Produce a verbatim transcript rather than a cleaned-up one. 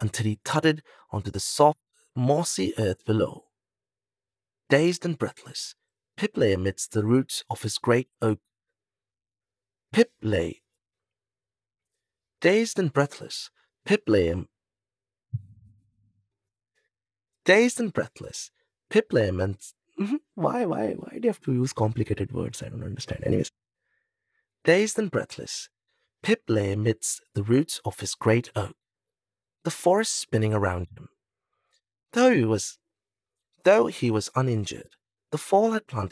until he thudded onto the soft, mossy earth below. Dazed and breathless, Pip lay amidst the roots of his great oak. Pip lay. Dazed and breathless, Pip lay. Am- dazed and breathless, Pip lay amidst. Mhm. Why, why, why do you have to use complicated words? I don't understand. Anyways, dazed and breathless, Pip lay amidst the roots of his great oak, the forest spinning around him. Though he was, though he was uninjured, the fall had planted